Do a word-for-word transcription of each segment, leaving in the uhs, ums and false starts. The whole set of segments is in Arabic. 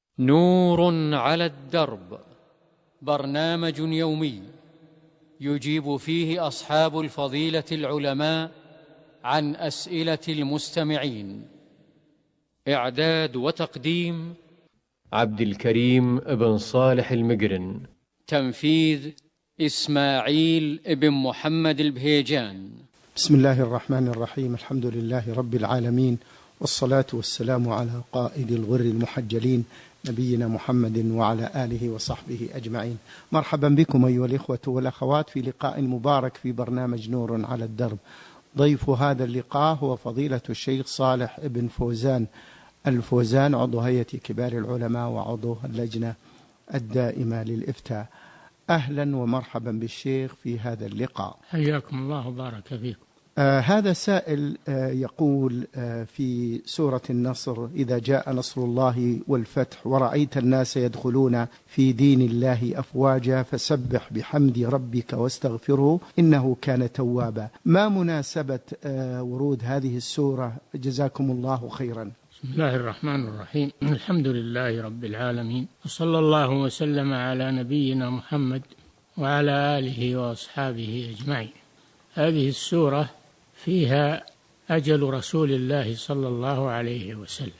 نور على الدرب، برنامج يومي يجيب فيه أصحاب الفضيلة العلماء عن أسئلة المستمعين. إعداد وتقديم عبد الكريم بن صالح المقرن. تنفيذ إسماعيل بن محمد البهيجان. بسم الله الرحمن الرحيم. الحمد لله رب العالمين، والصلاة والسلام على قائد الغر المحجلين نبينا محمد وعلى آله وصحبه أجمعين. مرحبا بكم أيها الإخوة والأخوات في لقاء مبارك في برنامج نور على الدرب. ضيف هذا اللقاء هو فضيلة الشيخ صالح بن فوزان الفوزان، عضو هيئة كبار العلماء وعضو اللجنة الدائمة للإفتاء. أهلا ومرحبا بالشيخ في هذا اللقاء. حياكم الله وبارك فيكم. آه هذا سائل آه يقول آه في سورة النصر: إذا جاء نصر الله والفتح ورأيت الناس يدخلون في دين الله أفواجا فسبح بحمد ربك واستغفره إنه كان توابا. ما مناسبة آه ورود هذه السورة؟ جزاكم الله خيرا. بسم الله الرحمن الرحيم. الحمد لله رب العالمين، وصلى الله وسلم على نبينا محمد وعلى آله وأصحابه أجمعين. هذه السورة فيها أجل رسول الله صلى الله عليه وسلم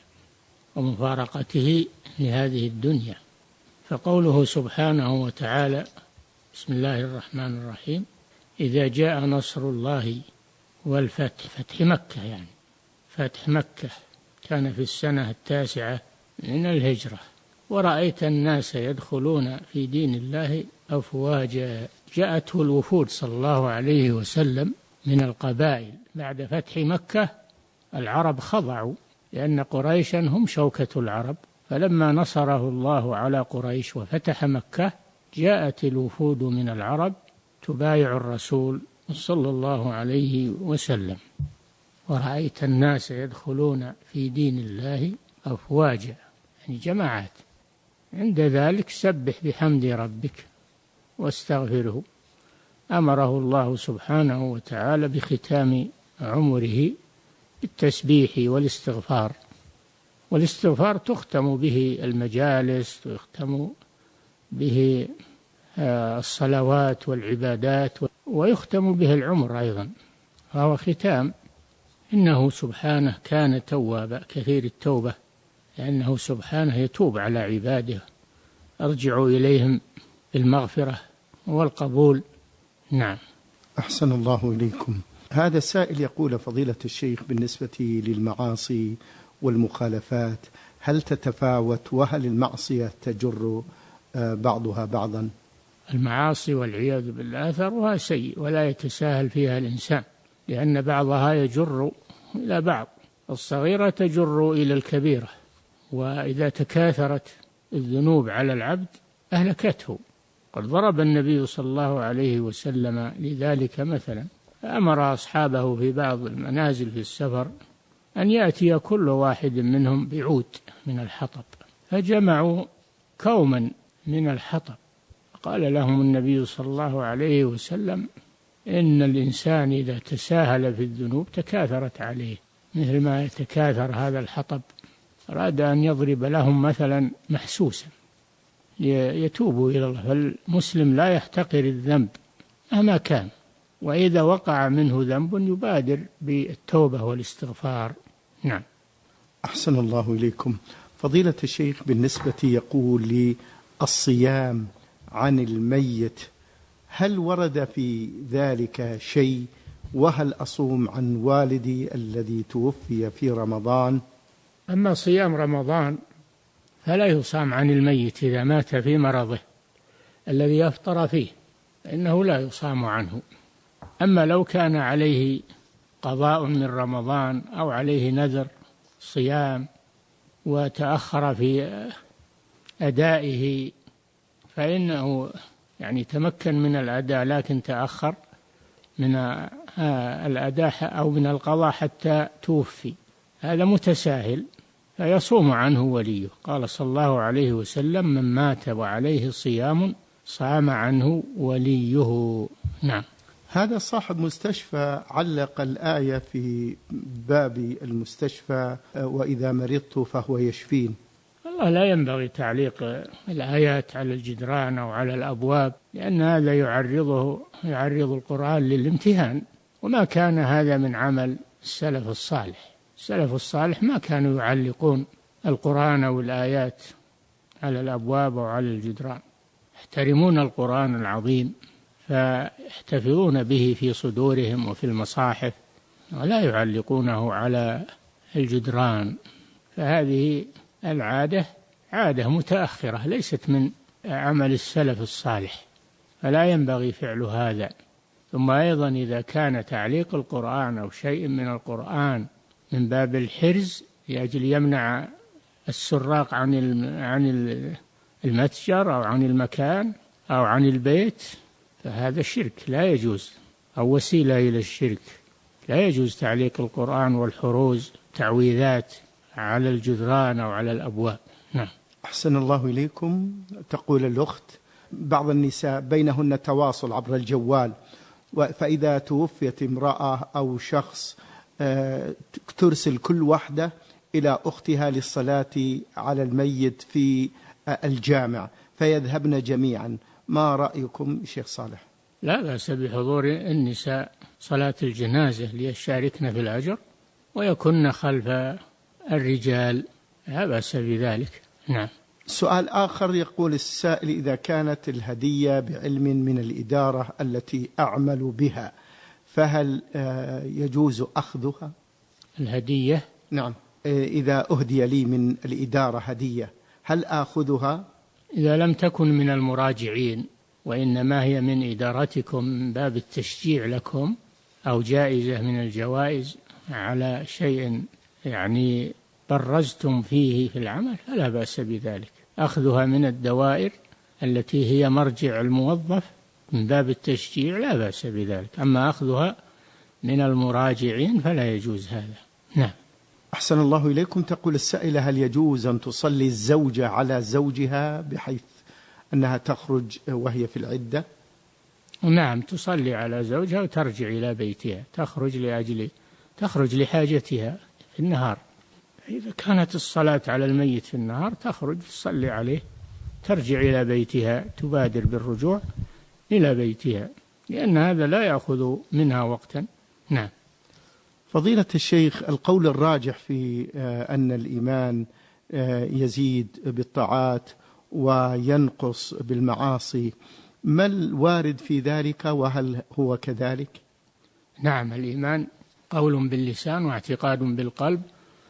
ومفارقته لهذه الدنيا. فقوله سبحانه وتعالى: بسم الله الرحمن الرحيم: إذا جاء نصر الله والفتح، فتح مكة، يعني فتح مكة كان في السنة التاسعة من الهجرة، ورأيت الناس يدخلون في دين الله أفواجا. جاءته الوفود صلى الله عليه وسلم من القبائل بعد فتح مكة. العرب خضعوا لأن قريشا هم شوكة العرب، فلما نصره الله على قريش وفتح مكة جاءت الوفود من العرب تبايع الرسول صلى الله عليه وسلم. ورأيت الناس يدخلون في دين الله أفواجا، يعني جماعات. عند ذلك سبح بحمد ربك واستغفره. أمره الله سبحانه وتعالى بختام عمره بالتسبيح والاستغفار. والاستغفار تختم به المجالس، تختم به الصلوات والعبادات، ويختم به العمر أيضا، فهو ختام. إنه سبحانه كان توابا، كثير التوبة، لأنه سبحانه يتوب على عباده، ارجعوا إليهم بالمغفرة والقبول. نعم. أحسن الله إليكم. هذا السائل يقول: فضيلة الشيخ، بالنسبة للمعاصي والمخالفات هل تتفاوت؟ وهل المعصية تجر بعضها بعضا؟ المعاصي والعياذ بالله أثرها سيء ولا يتساهل فيها الإنسان، لأن بعضها يجر إلى بعض. الصغيرة تجر إلى الكبيرة، وإذا تكاثرت الذنوب على العبد أهلكته. قد ضرب النبي صلى الله عليه وسلم لذلك مثلا، أمر أصحابه في بعض المنازل في السفر أن يأتي كل واحد منهم بعود من الحطب، فجمعوا كوما من الحطب. قال لهم النبي صلى الله عليه وسلم: إن الإنسان إذا تساهل في الذنوب تكاثرت عليه مثل ما يتكاثر هذا الحطب. أراد أن يضرب لهم مثلا محسوسا يتوبوا إلى الله. فالمسلم لا يحتقر الذنب مهما كان، وإذا وقع منه ذنب يبادر بالتوبة والاستغفار. نعم. أحسن الله إليكم. فضيلة الشيخ، بالنسبة يقول لي الصيام عن الميت، هل ورد في ذلك شيء؟ وهل أصوم عن والدي الذي توفي في رمضان؟ أما صيام رمضان فلا يصام عن الميت إذا مات في مرضه الذي يفطر فيه، فإنه لا يصام عنه. أما لو كان عليه قضاء من رمضان أو عليه نذر صيام وتأخر في أدائه فإنه يعني تمكن من الأداء لكن تأخر من الأداء أو من القضاء حتى توفي، هذا متساهل فيصوم عنه وليه. قال صلى الله عليه وسلم: من مات وعليه صيام صام عنه وليه. نعم. هذا صاحب مستشفى علق الآية في باب المستشفى: وإذا مرضت فهو يشفين. والله لا ينبغي تعليق الآيات على الجدران أو على الأبواب، لأن هذا يعرضه يعرض القرآن للامتهان، وما كان هذا من عمل السلف الصالح. السلف الصالح ما كانوا يعلقون القرآن أو الآيات على الأبواب أو على الجدران، يحترمون القرآن العظيم فيحتفظون به في صدورهم وفي المصاحف، ولا يعلقونه على الجدران. فهذه العادة عادة متأخرة ليست من عمل السلف الصالح، فلا ينبغي فعل هذا. ثم أيضا إذا كان تعليق القرآن أو شيء من القرآن من باب الحرز لأجل يمنع السراق عن عن المتجر أو عن المكان أو عن البيت، فهذا شرك لا يجوز، أو وسيلة إلى الشرك. لا يجوز تعليق القرآن والحروز تعويذات على الجدران أو على الأبواب. نعم. أحسن الله إليكم. تقول الأخت: بعض النساء بينهن تواصل عبر الجوال، فإذا توفيت امرأة أو شخص ترسل كل واحدة إلى أختها للصلاة على الميت في الجامع فيذهبن جميعا، ما رأيكم شيخ صالح؟ لا بأس بحضور النساء صلاة الجنازة ليشاركن في الأجر ويكن خلف الرجال، لا بأس بذلك. نعم. سؤال آخر، يقول السائل: إذا كانت الهدية بعلم من الإدارة التي أعمل بها فهل يجوز أخذها؟ الهدية؟ نعم، إذا أهدي لي من الإدارة هدية هل آخذها؟ إذا لم تكن من المراجعين وإنما هي من إدارتكم من باب التشجيع لكم، أو جائزة من الجوائز على شيء يعني برزتم فيه في العمل، فلا بأس بذلك. أخذها من الدوائر التي هي مرجع الموظف من باب التشجيع لا بأس بذلك، أما أخذها من المراجعين فلا يجوز هذا. نعم. أحسن الله إليكم. تقول السائلة: هل يجوز أن تصلي الزوجة على زوجها بحيث أنها تخرج وهي في العدة؟ نعم، تصلي على زوجها وترجع إلى بيتها، تخرج لأجل تخرج لحاجتها في النهار. إذا كانت الصلاة على الميت في النهار تخرج تصلي عليه، ترجع إلى بيتها، تبادر بالرجوع إلى بيتها، لأن هذا لا يأخذ منها وقتا. نعم. فضيلة الشيخ، القول الراجح في أن الإيمان يزيد بالطاعات وينقص بالمعاصي، ما الوارد في ذلك وهل هو كذلك؟ نعم، الإيمان قول باللسان واعتقاد بالقلب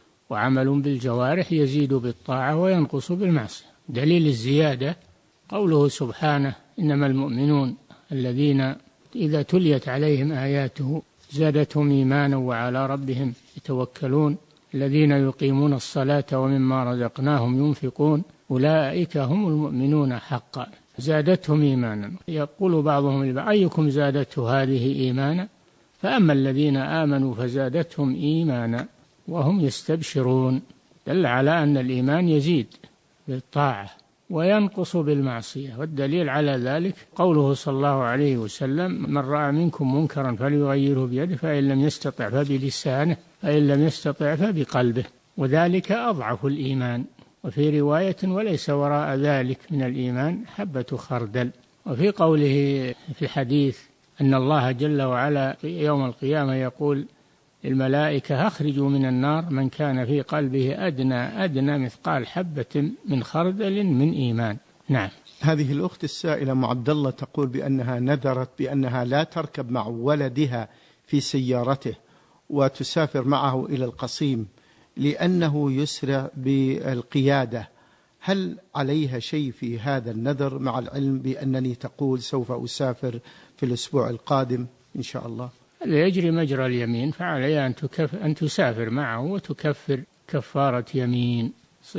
وعمل بالجوارح، يزيد بالطاعة وينقص بالمعصية. دليل الزيادة قوله سبحانه: إنما المؤمنون الذين إذا تليت عليهم آياته زادتهم إيمانا وعلى ربهم يتوكلون الذين يقيمون الصلاة ومما رزقناهم ينفقون أولئك هم المؤمنون حقا زادتهم إيمانا. يقول بعضهم لبعض: أيكم زادته هذه إيمانا؟ فأما الذين آمنوا فزادتهم إيمانا وهم يستبشرون. دل على أن الإيمان يزيد بالطاعة وينقص بالمعصية، والدليل على ذلك قوله صلى الله عليه وسلم: من رأى منكم منكرا فليغيره بيده فإن لم يستطع فبلسانه فإن لم يستطع فبقلبه، وذلك أضعف الإيمان. وفي رواية: وليس وراء ذلك من الإيمان حبة خردل. وفي قوله في الحديث أن الله جل وعلا يوم القيامة يقول الملائكة: أخرجوا من النار من كان في قلبه أدنى أدنى مثقال حبة من خردل من إيمان. نعم. هذه الأخت السائلة معد الله تقول بأنها نذرت بأنها لا تركب مع ولدها في سيارته وتسافر معه إلى القصيم لأنه يسرع بالقيادة، هل عليها شيء في هذا النذر مع العلم بأنني تقول سوف أسافر في الأسبوع القادم إن شاء الله؟ يجري مجرى اليمين، فعليها أن, أن تسافر معه وتكفر كفارة يمين،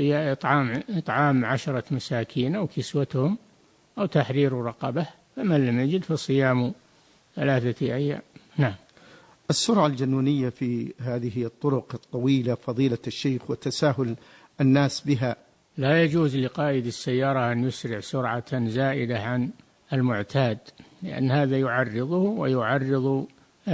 إطعام, إطعام عشرة مساكين أو كسوتهم أو تحرير رقبة، فمن لم يجد فصيام ثلاثة أيام. نعم. السرعة الجنونية في هذه الطرق الطويلة فضيلة الشيخ وتساهل الناس بها، لا يجوز لقائد السيارة أن يسرع سرعة زائدة عن المعتاد، لأن هذا يعرضه ويعرض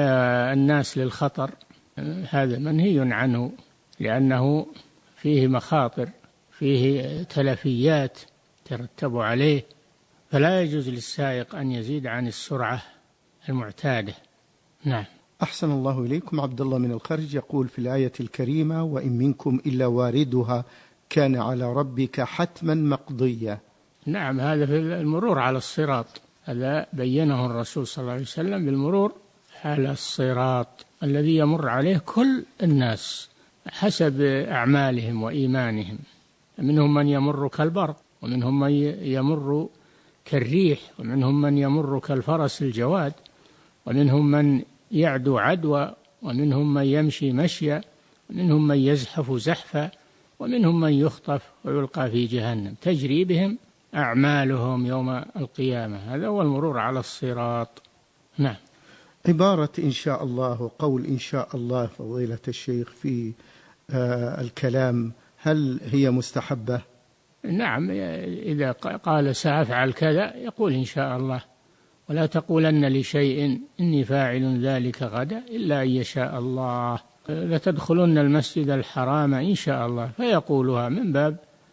آه الناس للخطر. آه هذا منهي عنه، لأنه فيه مخاطر فيه تلفيات ترتب عليه، فلا يجوز للسائق أن يزيد عن السرعة المعتادة. نعم. أحسن الله إليكم. عبد الله من الخرج يقول في الآية الكريمة: وإن منكم إلا واردها كان على ربك حتما مقضيا. نعم، هذا في المرور على الصراط، هذا بينه الرسول صلى الله عليه وسلم بالمرور على الصراط الذي يمر عليه كل الناس حسب أعمالهم وإيمانهم. منهم من يمر كالبرق، ومنهم من يمر كالريح، ومنهم من يمر كالفرس الجواد، ومنهم من يعدو عدوى، ومنهم من يمشي مشيا، ومنهم من يزحف زحفا، ومنهم من يخطف ويلقى في جهنم تجري بهم أعمالهم يوم القيامة. هذا هو المرور على الصراط. نعم. عبارة إن شاء الله وقول إن شاء الله فضيلة الشيخ في آه الكلام، هل هي مستحبة؟ نعم، إذا قال سأفعل كذا يقول إن شاء الله، ولا تقولن لشيء إني فاعل ذلك غدا إلا أن يشاء الله. لتدخلن المسجد الحرام إن شاء الله، فيقولها من باب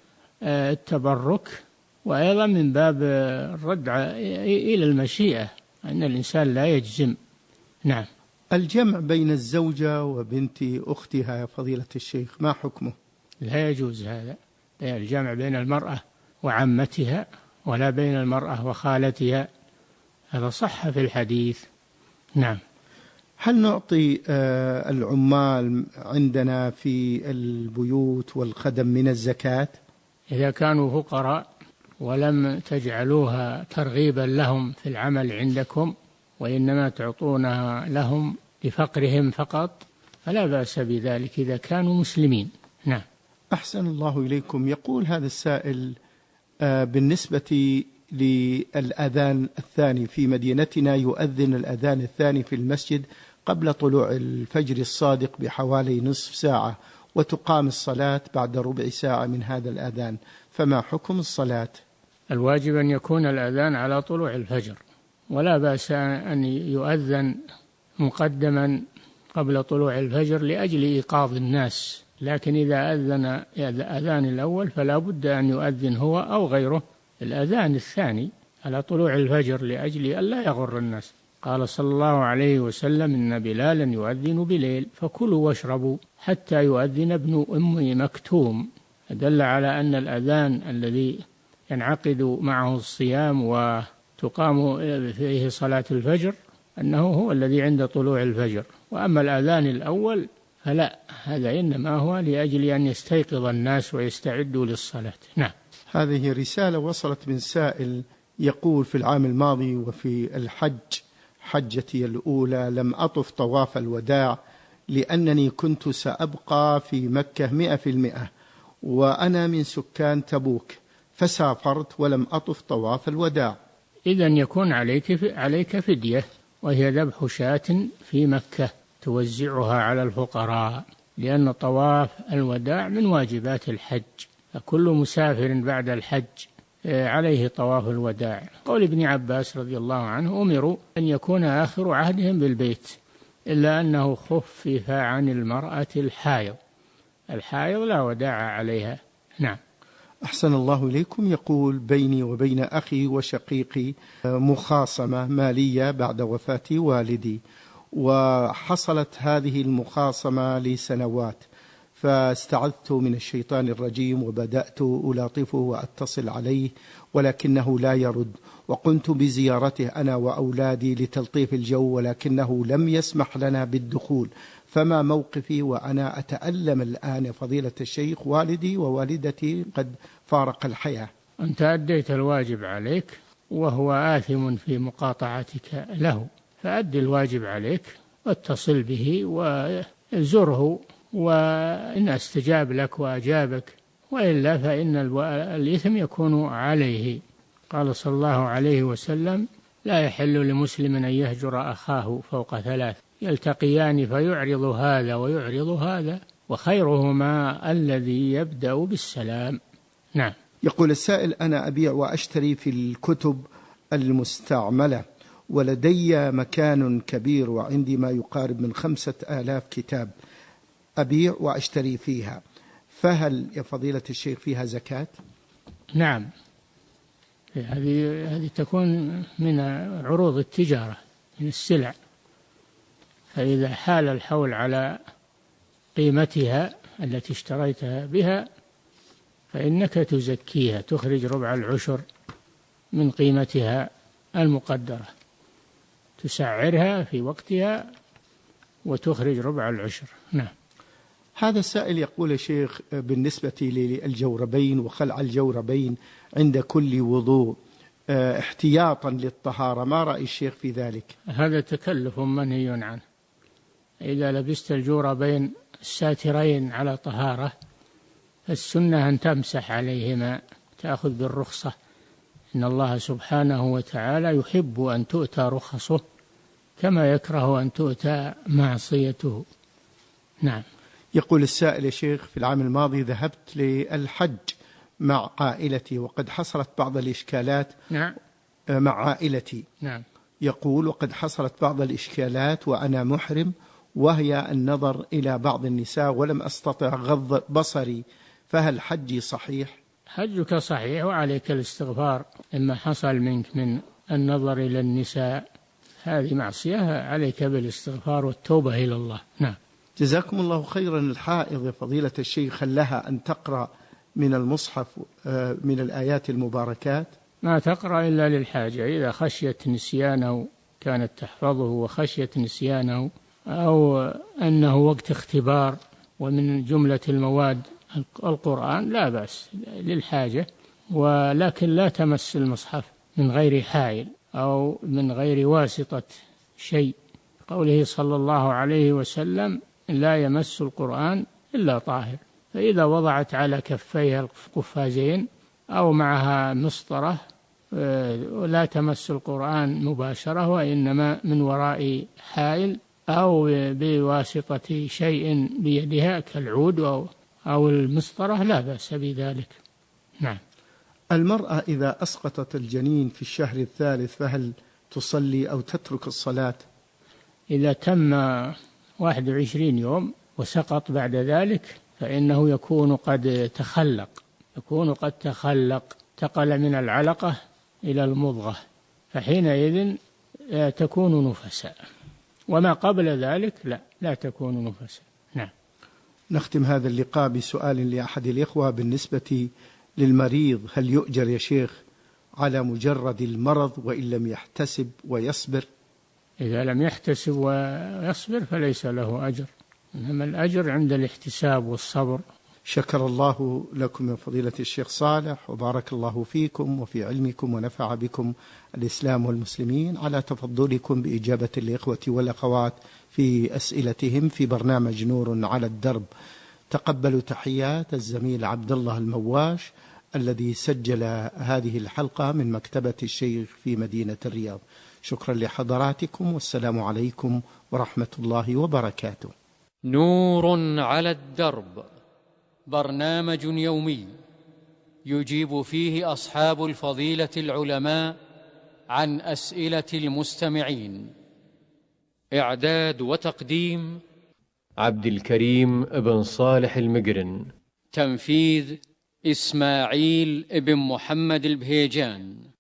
التبرك، وأيضا من باب الرد إلى المشيئة، أن الإنسان لا يجزم. نعم. الجمع بين الزوجة وبنت أختها يا فضيلة الشيخ ما حكمه؟ لا يجوز هذا، الجمع بين المرأة وعمتها ولا بين المرأة وخالتها، هذا صح في الحديث. نعم. هل نعطي العمال عندنا في البيوت والخدم من الزكاة؟ إذا كانوا فقراء ولم تجعلوها ترغيبا لهم في العمل عندكم، وإنما تعطونها لهم لفقرهم فقط، فلا بأس بذلك إذا كانوا مسلمين. نعم. أحسن الله إليكم. يقول هذا السائل: بالنسبة للأذان الثاني في مدينتنا، يؤذن الأذان الثاني في المسجد قبل طلوع الفجر الصادق بحوالي نصف ساعة، وتقام الصلاة بعد ربع ساعة من هذا الأذان، فما حكم الصلاة؟ الواجب أن يكون الأذان على طلوع الفجر، ولا بأس أن يؤذن مقدما قبل طلوع الفجر لأجل إيقاظ الناس، لكن إذا أذن الأذان الأول فلا بد أن يؤذن هو أو غيره الأذان الثاني على طلوع الفجر لأجل ألا يغر الناس. قال صلى الله عليه وسلم: إن بلالا يؤذن بليل فكلوا واشربوا حتى يؤذن ابن أم مكتوم. دل على أن الأذان الذي ينعقد معه الصيام وتقام فيه صلاة الفجر أنه هو الذي عند طلوع الفجر، وأما الأذان الأول فلا، هذا إنما هو لأجل أن يستيقظ الناس ويستعدوا للصلاة. نعم. هذه رسالة وصلت من سائل يقول: في العام الماضي وفي الحج حجتي الأولى لم أطف طواف الوداع لأنني كنت سأبقى في مكة مئة في المئة، وأنا من سكان تبوك، فسافرت ولم أطف طواف الوداع. إذن يكون عليك عليك فدية، وهي ذبح شاة في مكة توزعها على الفقراء، لأن طواف الوداع من واجبات الحج، فكل مسافر بعد الحج عليه طواف الوداع. قول ابن عباس رضي الله عنه: أمروا أن يكون آخر عهدهم بالبيت، إلا أنه خفف عن المرأة الحائض، الحائض لا وداع عليها. نعم. أحسن الله إليكم. يقول: بيني وبين أخي وشقيقي مخاصمة مالية بعد وفاة والدي، وحصلت هذه المخاصمة لسنوات، فاستعذت من الشيطان الرجيم وبدأت ألاطفه وأتصل عليه ولكنه لا يرد، وقمت بزيارته أنا وأولادي لتلطيف الجو ولكنه لم يسمح لنا بالدخول، فما موقفي وأنا أتألم الآن فضيلة الشيخ؟ والدي ووالدتي قد فارق الحياة. أنت أديت الواجب عليك وهو آثم في مقاطعتك له، فأد الواجب عليك واتصل به وزره، وإن استجاب لك وأجابك، وإلا فإن الإثم يكون عليه. قال صلى الله عليه وسلم: لا يحل لمسلم أن يهجر أخاه فوق ثلاث، يلتقيان فيعرض هذا ويعرض هذا، وخيرهما الذي يبدأ بالسلام. نعم. يقول السائل: أنا أبيع وأشتري في الكتب المستعملة، ولدي مكان كبير وعندي ما يقارب من خمسة آلاف كتاب أبيع وأشتري فيها، فهل يا فضيلة الشيخ فيها زكاة؟ نعم، هذه هذه تكون من عروض التجارة، من السلع، فإذا حال الحول على قيمتها التي اشتريتها بها فإنك تزكيها، تخرج ربع العشر من قيمتها المقدرة، تسعرها في وقتها وتخرج ربع العشر. نعم. هذا السائل يقول يا شيخ بالنسبة للجوربين وخلع الجوربين عند كل وضوء احتياطا للطهارة، ما رأي الشيخ في ذلك؟ هذا تكلف منهي عنه. إذا لبست الجوربين الساترين على طهارة فالسنة أن تمسح عليهما، تأخذ بالرخصة، إن الله سبحانه وتعالى يحب أن تؤتى رخصه كما يكره أن تؤتى معصيته. نعم. يقول السائل يا شيخ في العام الماضي ذهبت للحج مع عائلتي وقد حصلت بعض الإشكالات. نعم. مع عائلتي. نعم. يقول وقد حصلت بعض الإشكالات وأنا محرم، وهي النظر إلى بعض النساء ولم أستطع غض بصري، فهل حجي صحيح؟ حجك صحيح وعليك الاستغفار مما حصل منك من النظر إلى النساء، هذه معصية، عليك بالاستغفار والتوبة إلى الله. نعم. جزاكم الله خيرا. الحائض يا فضيلة الشيخ هل لها أن تقرأ من المصحف من الآيات المباركات؟ ما تقرأ إلا للحاجة، إذا خشيت نسيانه كانت تحفظه، وخشيت نسيانه أو أنه وقت اختبار ومن جملة المواد القرآن لا بأس للحاجة، ولكن لا تمس المصحف من غير حائل أو من غير واسطة شيء، قوله صلى الله عليه وسلم لا يمس القرآن إلا طاهر. فإذا وضعت على كفيها القفازين أو معها مسطرة لا تمس القرآن مباشرة، وإنما من وراء حائل أو بواسطة شيء بيدها كالعود أو أو المسطرة لا بأس بذلك. نعم. المرأة إذا أسقطت الجنين في الشهر الثالث فهل تصلي أو تترك الصلاة؟ إذا تم واحد وعشرين يوم وسقط بعد ذلك فإنه يكون قد تخلق، يكون قد تخلق تقل من العلقة إلى المضغة، فحينئذ تكون نفساء، وما قبل ذلك لا لا تكون نفساء. نعم. نختم هذا اللقاء بسؤال لأحد الإخوة بالنسبة للمريض، هل يؤجر يا شيخ على مجرد المرض وإن لم يحتسب ويصبر؟ إذا لم يحتسب ويصبر فليس له أجر، إنما الأجر عند الاحتساب والصبر. شكر الله لكم يا فضيلة الشيخ صالح، وبارك الله فيكم وفي علمكم ونفع بكم الإسلام والمسلمين على تفضلكم بإجابة الإخوة والأخوات في أسئلتهم في برنامج نور على الدرب. تقبلوا تحيات الزميل عبد الله المواش الذي سجل هذه الحلقة من مكتبة الشيخ في مدينة الرياض. شكرا لحضراتكم، والسلام عليكم ورحمة الله وبركاته. نور على الدرب، برنامج يومي يجيب فيه أصحاب الفضيلة العلماء عن أسئلة المستمعين. إعداد وتقديم عبد الكريم بن صالح المقرن. تنفيذ إسماعيل بن محمد البهيجان.